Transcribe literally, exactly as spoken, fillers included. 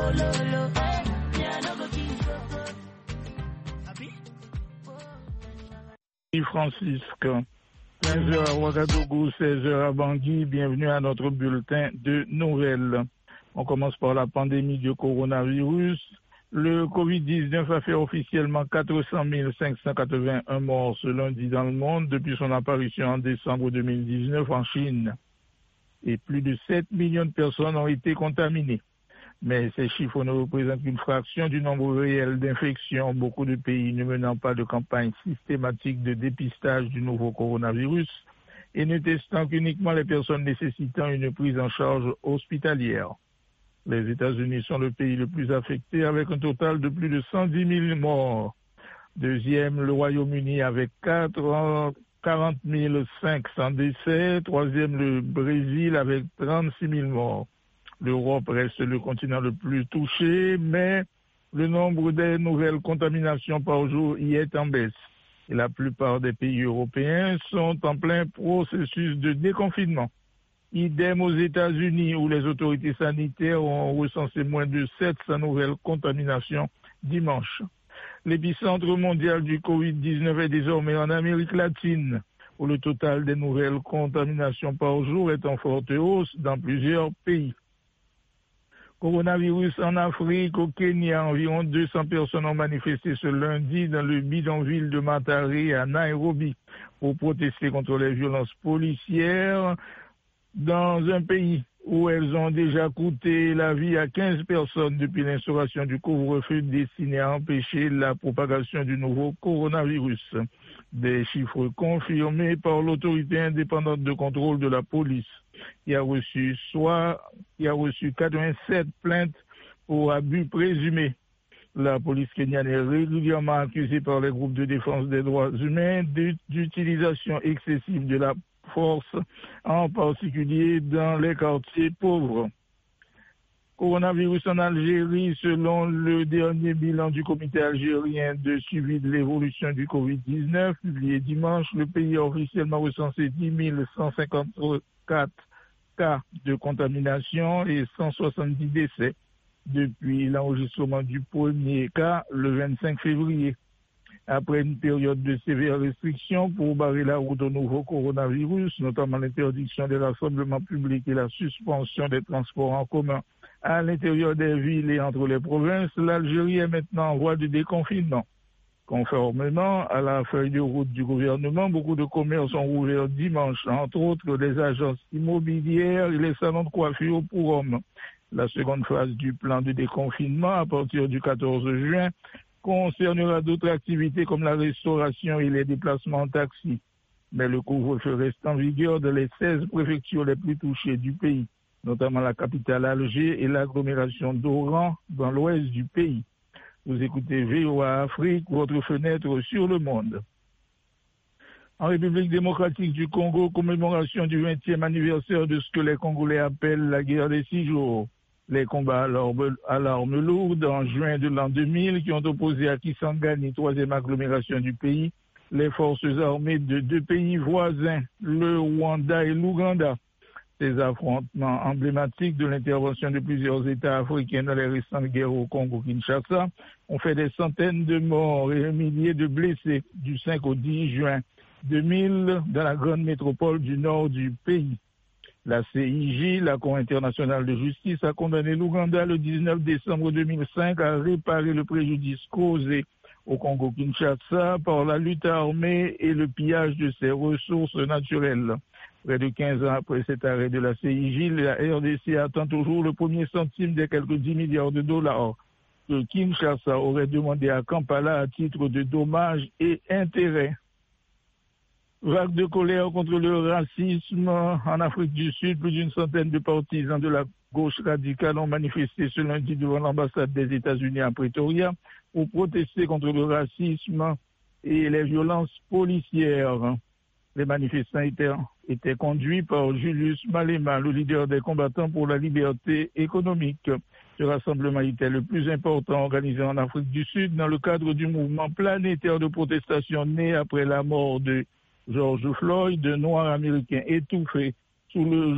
Francisque, quinze heures à Ouagadougou, seize heures à Bangui, bienvenue à notre bulletin de nouvelles. On commence par la pandémie du coronavirus. Le covid dix-neuf a fait officiellement quatre cent mille cinq cent quatre-vingt-un morts ce lundi dans le monde depuis son apparition en décembre deux mille dix-neuf en Chine. Et plus de sept millions de personnes ont été contaminées. Mais ces chiffres ne représentent qu'une fraction du nombre réel d'infections, beaucoup de pays ne menant pas de campagne systématique de dépistage du nouveau coronavirus et ne testant qu'uniquement les personnes nécessitant une prise en charge hospitalière. Les États-Unis sont le pays le plus affecté avec un total de plus de cent dix mille morts. Deuxième, le Royaume-Uni avec quarante mille cinq cents décès. Troisième, le Brésil avec trente-six mille morts. L'Europe reste le continent le plus touché, mais le nombre des nouvelles contaminations par jour y est en baisse. Et la plupart des pays européens sont en plein processus de déconfinement. Idem aux États-Unis où les autorités sanitaires ont recensé moins de sept cents nouvelles contaminations dimanche. L'épicentre mondial du covid dix-neuf est désormais en Amérique latine, où le total des nouvelles contaminations par jour est en forte hausse dans plusieurs pays. Coronavirus en Afrique, au Kenya, environ deux cents personnes ont manifesté ce lundi dans le bidonville de Mathare à Nairobi pour protester contre les violences policières dans un pays où elles ont déjà coûté la vie à quinze personnes depuis l'instauration du couvre-feu destiné à empêcher la propagation du nouveau coronavirus. Des chiffres confirmés par l'autorité indépendante de contrôle de la police qui a reçu soit qui a reçu quatre-vingt-sept plaintes pour abus présumés. La police kenyane est régulièrement accusée par les groupes de défense des droits humains d'utilisation excessive de la force, en particulier dans les quartiers pauvres. Coronavirus en Algérie, selon le dernier bilan du comité algérien de suivi de l'évolution du covid dix-neuf, publié dimanche, le pays a officiellement recensé dix mille cent cinquante-quatre cas de contamination et cent soixante-dix décès depuis l'enregistrement du premier cas le vingt-cinq février. Après une période de sévères restrictions pour barrer la route au nouveau coronavirus, notamment l'interdiction des rassemblements publics et la suspension des transports en commun à l'intérieur des villes et entre les provinces, l'Algérie est maintenant en voie de déconfinement. Conformément à la feuille de route du gouvernement, beaucoup de commerces ont rouvert dimanche, entre autres les agences immobilières et les salons de coiffure pour hommes. La seconde phase du plan de déconfinement, à partir du quatorze juin, concernera d'autres activités comme la restauration et les déplacements en taxi. Mais le couvre-feu reste en vigueur dans les seize préfectures les plus touchées du pays, notamment la capitale Alger et l'agglomération d'Oran dans l'ouest du pays. Vous écoutez V O A Afrique, votre fenêtre sur le monde. En République démocratique du Congo, commémoration du vingtième anniversaire de ce que les Congolais appellent la guerre des six jours. Les combats à l'arme lourde en juin de l'an deux mille qui ont opposé à Kisangani, troisième agglomération du pays, les forces armées de deux pays voisins, le Rwanda et l'Ouganda. Ces affrontements emblématiques de l'intervention de plusieurs États africains dans les récentes guerres au Congo-Kinshasa ont fait des centaines de morts et un millier de blessés du cinq au dix juin deux mille dans la grande métropole du nord du pays. La C I J, la Cour internationale de justice, a condamné l'Ouganda le dix-neuf décembre deux mille cinq à réparer le préjudice causé au Congo-Kinshasa par la lutte armée et le pillage de ses ressources naturelles. Près de quinze ans après cet arrêt de la C I J, la R D C attend toujours le premier centime des quelques dix milliards de dollars que Kinshasa aurait demandé à Kampala à titre de dommages et intérêts. Vague de colère contre le racisme en Afrique du Sud. Plus d'une centaine de partisans de la gauche radicale ont manifesté ce lundi devant l'ambassade des États-Unis à Pretoria pour protester contre le racisme et les violences policières. Les manifestants étaient, étaient conduits par Julius Malema, le leader des combattants pour la liberté économique. Ce rassemblement était le plus important organisé en Afrique du Sud dans le cadre du mouvement planétaire de protestation né après la mort de George Floyd, de Noirs américains étouffés sous le